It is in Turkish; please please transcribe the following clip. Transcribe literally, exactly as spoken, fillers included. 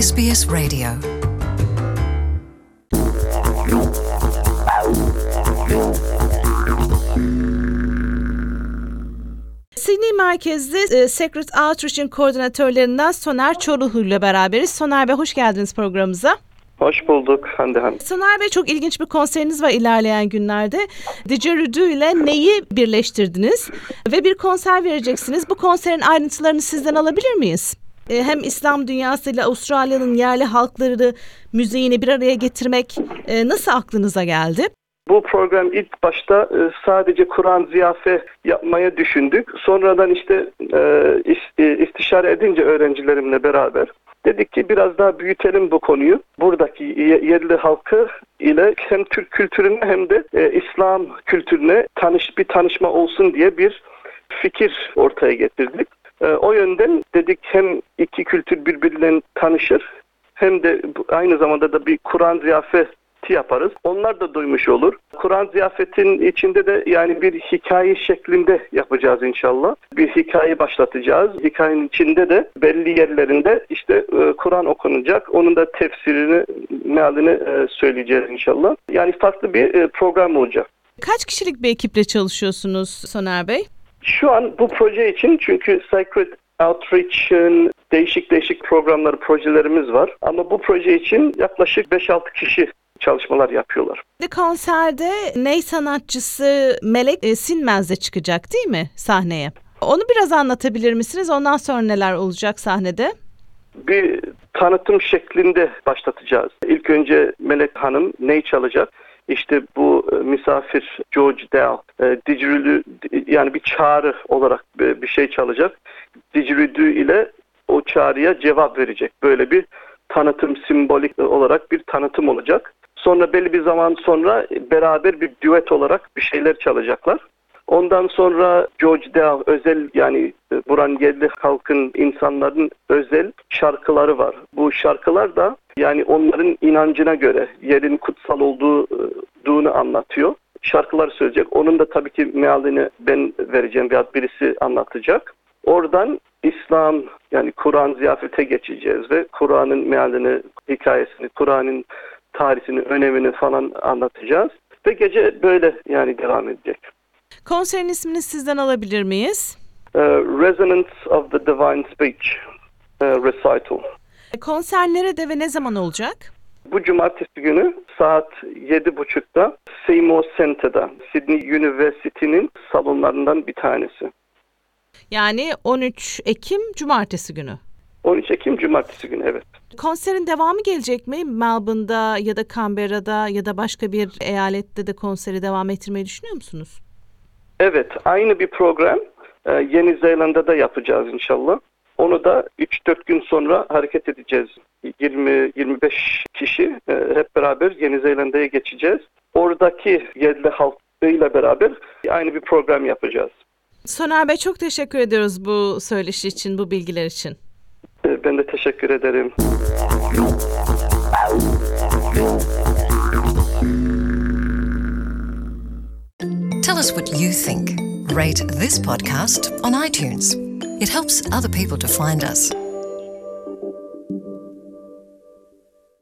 S B S Radio. Sydney merkezli e, Secret Outreach'in koordinatörlerinden Soner Çoruhlu ile beraberiz. Soner Bey, hoş geldiniz programımıza. Hoş bulduk Hande Hanım. Soner Bey, çok ilginç bir konseriniz var ilerleyen günlerde. Didgeridoo ile neyi birleştirdiniz ve bir konser vereceksiniz. Bu konserin ayrıntılarını sizden alabilir miyiz? E, hem İslam dünyasıyla Avustralya'nın yerli halkları müziğini bir araya getirmek e, nasıl aklınıza geldi? Bu program ilk başta sadece Kur'an ziyafe yapmaya düşündük. Sonradan işte istişare edince öğrencilerimle beraber dedik ki biraz daha büyütelim bu konuyu. Buradaki yerli halkı ile hem Türk kültürüne hem de İslam kültürüne tanış bir tanışma olsun diye bir fikir ortaya getirdik. O yönden dedik hem iki kültür birbiriyle tanışır hem de aynı zamanda da bir Kur'an ziyafeti yaparız. Onlar da duymuş olur. Kur'an ziyafetin içinde de yani bir hikaye şeklinde yapacağız inşallah. Bir hikaye başlatacağız. Hikayenin içinde de belli yerlerinde işte Kur'an okunacak. Onun da tefsirini, mealini söyleyeceğiz inşallah. Yani farklı bir program olacak. Kaç kişilik bir ekiple çalışıyorsunuz Soner Bey? Şu an bu proje için çünkü Secret Outreach'in değişik değişik programları, projelerimiz var. Ama bu proje için yaklaşık beş altı kişi çalışmalar yapıyorlar. Konserde ney sanatçısı Melek Sinmez de çıkacak değil mi sahneye? Onu biraz anlatabilir misiniz? Ondan sonra neler olacak sahnede? Bir tanıtım şeklinde başlatacağız. İlk önce Melek Hanım ney çalacak? İşte bu misafir George Dell, didgeridoo yani bir çağrı olarak bir şey çalacak. Didgeridoo ile o çağrıya cevap verecek. Böyle bir tanıtım, simbolik olarak bir tanıtım olacak. Sonra belli bir zaman sonra beraber bir düet olarak bir şeyler çalacaklar. Ondan sonra George Dell özel yani buranın yerli halkın, insanların özel şarkıları var. Bu şarkılar da yani onların inancına göre yerin kutsal olduğunu anlatıyor. Şarkılar söyleyecek. Onun da tabii ki mealini ben vereceğim veya birisi anlatacak. Oradan İslam yani Kur'an ziyafete geçeceğiz ve Kur'an'ın mealini, hikayesini, Kur'an'ın tarihini, önemini falan anlatacağız. Ve gece böyle yani devam edecek. Konserin ismini sizden alabilir miyiz? Uh, Resonance of the Divine Speech uh, Recital. Konser nerede ve ne zaman olacak? Bu cumartesi günü saat yedi buçukta Seymour Center'da, Sydney University'nin salonlarından bir tanesi. Yani on üç Ekim Cumartesi günü. on üç Ekim Cumartesi günü, evet. Konserin devamı gelecek mi? Melbourne'da ya da Canberra'da ya da başka bir eyalette de konseri devam ettirmeyi düşünüyor musunuz? Evet, aynı bir program Yeni Zelanda'da yapacağız inşallah. Onu da üç dört gün sonra hareket edeceğiz. yirmi yirmi beş kişi hep beraber Yeni Zelanda'ya geçeceğiz. Oradaki yerli halkıyla beraber aynı bir program yapacağız. Soner Bey, çok teşekkür ediyoruz bu söyleşi için, bu bilgiler için. Ben de teşekkür ederim. Tell us what you think. Rate this podcast on iTunes. It helps other people to find us.